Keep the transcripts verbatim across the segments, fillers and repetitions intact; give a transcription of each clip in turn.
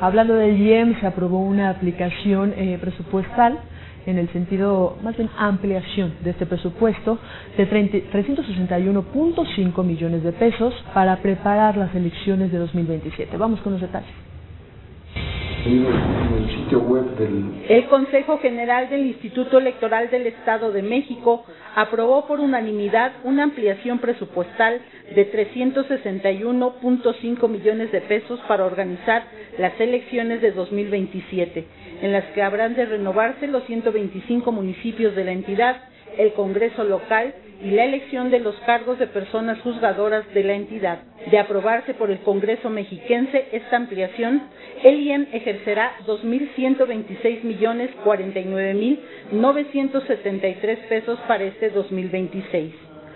Hablando del I E M, se aprobó una aplicación eh, presupuestal en el sentido, más bien ampliación de este presupuesto de trescientos sesenta y uno punto cinco millones de pesos para preparar las elecciones de dos mil veintisiete. Vamos con los detalles. En el sitio web del... El Consejo General del Instituto Electoral del Estado de México aprobó por unanimidad una ampliación presupuestal de trescientos sesenta y uno punto cinco millones de pesos para organizar las elecciones de dos mil veintisiete, en las que habrán de renovarse los ciento veinticinco municipios de la entidad, el Congreso local y la elección de los cargos de personas juzgadoras de la entidad. De aprobarse por el Congreso mexiquense esta ampliación, el I E M ejercerá dos mil ciento veintiséis millones cuarenta y nueve mil novecientos setenta y tres pesos para este dos mil veintiséis.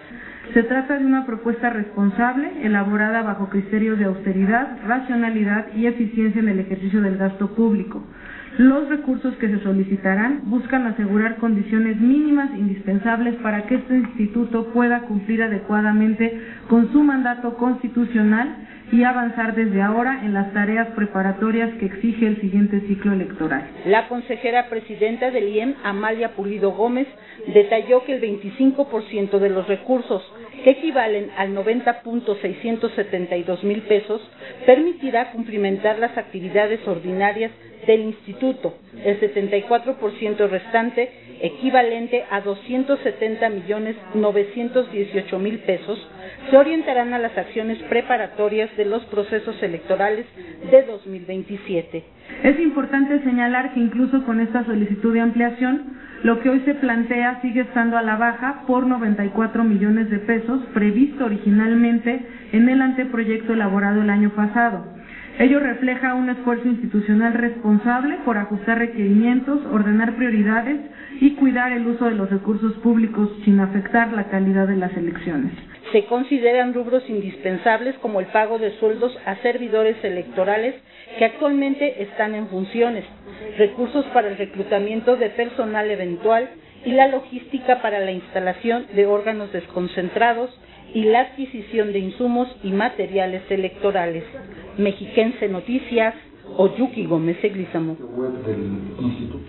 Se trata de una propuesta responsable, elaborada bajo criterios de austeridad, racionalidad y eficiencia en el ejercicio del gasto público. Los recursos que se solicitarán buscan asegurar condiciones mínimas indispensables para que este instituto pueda cumplir adecuadamente con su mandato constitucional y avanzar desde ahora en las tareas preparatorias que exige el siguiente ciclo electoral. La consejera presidenta del I E M, Amalia Pulido Gómez, detalló que el veinticinco por ciento de los recursos, que equivalen al noventa punto seiscientos setenta y dos mil pesos, permitirá cumplimentar las actividades ordinarias del instituto. El setenta y cuatro por ciento restante, equivalente a doscientos setenta millones novecientos dieciocho mil pesos, se orientarán a las acciones preparatorias de los procesos electorales de dos mil veintisiete. Es importante señalar que incluso con esta solicitud de ampliación, lo que hoy se plantea sigue estando a la baja por noventa y cuatro millones de pesos, previsto originalmente en el anteproyecto elaborado el año pasado. Ello refleja un esfuerzo institucional responsable por ajustar requerimientos, ordenar prioridades y cuidar el uso de los recursos públicos sin afectar la calidad de las elecciones. Se consideran rubros indispensables como el pago de sueldos a servidores electorales que actualmente están en funciones, recursos para el reclutamiento de personal eventual y la logística para la instalación de órganos desconcentrados y la adquisición de insumos y materiales electorales. Mexiquense Noticias, Oyuki Gómez Eglizamo.